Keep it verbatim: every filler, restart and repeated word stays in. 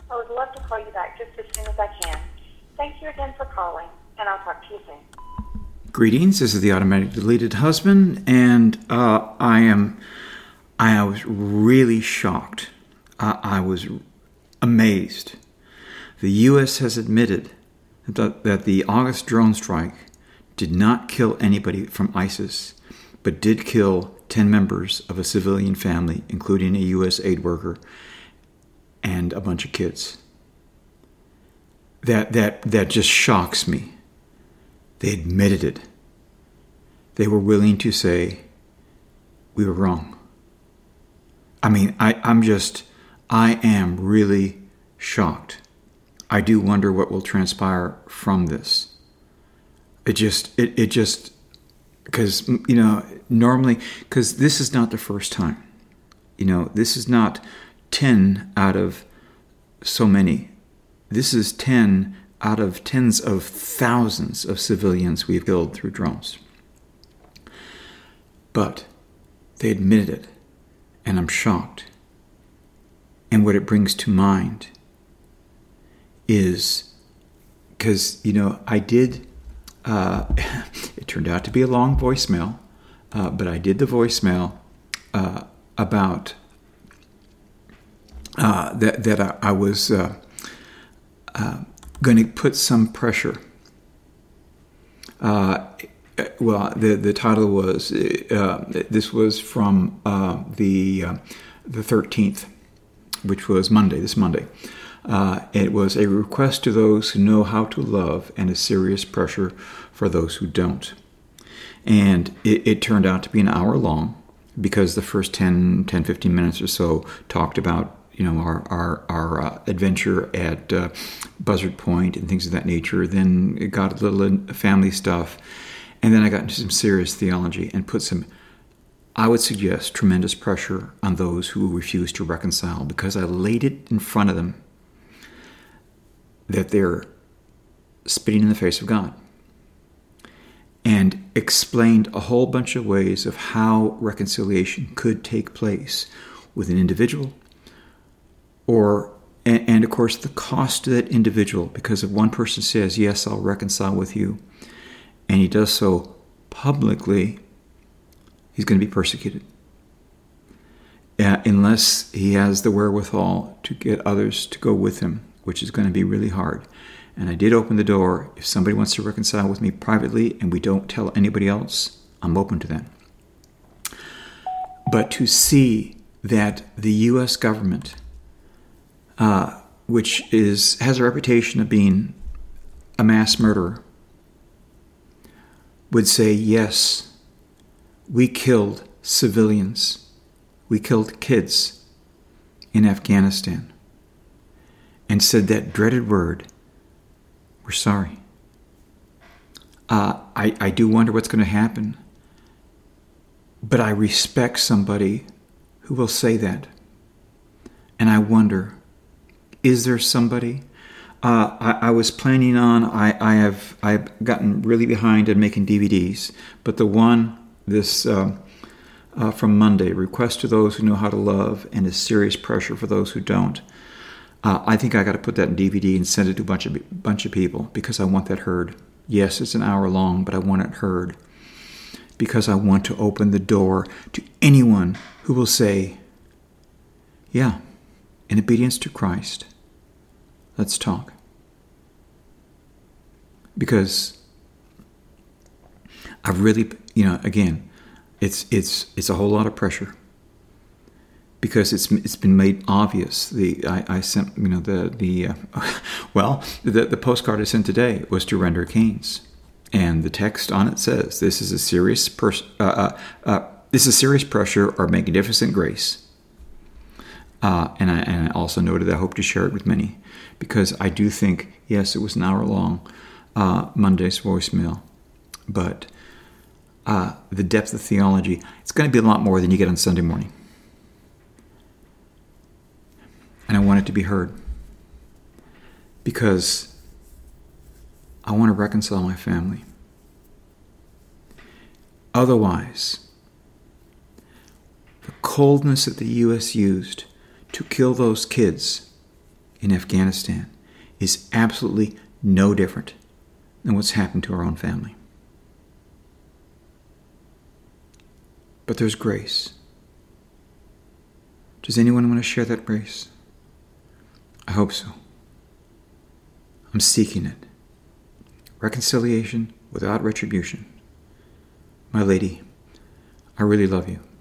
I would love to call you back just as soon as I can. Thank you again for calling, and I'll talk to you soon. Greetings, this is the Automatic Deleted Husband, and uh, I am, I was really shocked. Uh, I was amazed. The U S has admitted that, that the August drone strike did not kill anybody from ISIS, but did kill ten members of a civilian family, including a U S aid worker and a bunch of kids. That that that just shocks me. They admitted it. They were willing to say, we were wrong. I mean, I, I'm just, I am really shocked. I do wonder what will transpire from this. It just, it, it just, because, you know, normally, because this is not the first time. You know, this is not ten out of so many. This is ten out of tens of thousands of civilians we've killed through drones. But they admitted it, and I'm shocked. And what it brings to mind is, because, you know, I did, uh, it turned out to be a long voicemail, uh, but I did the voicemail uh, about uh, that, that I, I was uh, uh, going to put some pressure. Uh, well, the, the title was, uh, this was from uh, the, uh, the thirteenth, which was Monday, this Monday. Uh, it was a request to those who know how to love and a serious pressure for those who don't. And it, it turned out to be an hour long because the first ten, ten, fifteen minutes or so talked about, you know, our our, our uh, adventure at uh, Buzzard Point and things of that nature. Then it got a little in family stuff. And then I got into some serious theology and put some, I would suggest, tremendous pressure on those who refuse to reconcile, because I laid it in front of them that they're spitting in the face of God, and explained a whole bunch of ways of how reconciliation could take place with an individual, or and, and of course the cost to that individual, because if one person says, yes, I'll reconcile with you, and he does so publicly, he's going to be persecuted. Uh, unless he has the wherewithal to get others to go with him, which is going to be really hard. And I did open the door. If somebody wants to reconcile with me privately and we don't tell anybody else, I'm open to that. But to see that the U S government, uh, which is has a reputation of being a mass murderer, would say, yes, we killed civilians, we killed kids in Afghanistan, and said that dreaded word, we're sorry. Uh, I, I do wonder what's going to happen, but I respect somebody who will say that. And I wonder, is there somebody? Uh, I, I was planning on, I, I have I've gotten really behind in making D V Ds, but the one, this uh, uh, from Monday, request to those who know how to love and a serious pressure for those who don't. Uh, I think I got to put that in D V D and send it to a bunch of bunch of people, because I want that heard. Yes, it's an hour long, but I want it heard, because I want to open the door to anyone who will say, yeah, in obedience to Christ, let's talk. Because I've really, you know, again, it's it's it's a whole lot of pressure. Because it's it's been made obvious. The I, I sent you know the the uh, well the the postcard I sent today was to Render Keynes, and the text on it says, "This is a serious pers- uh, uh, uh, this is serious pressure or magnificent grace." Uh, and I and I also noted that I hope to share it with many, because I do think, yes, it was an hour long uh, Monday's voicemail, but uh, the depth of theology, it's going to be a lot more than you get on Sunday morning. And I want it to be heard, because I want to reconcile my family. Otherwise, the coldness that the U S used to kill those kids in Afghanistan is absolutely no different than what's happened to our own family. But there's grace. Does anyone want to share that grace? I hope so. I'm seeking it. Reconciliation without retribution. My lady, I really love you.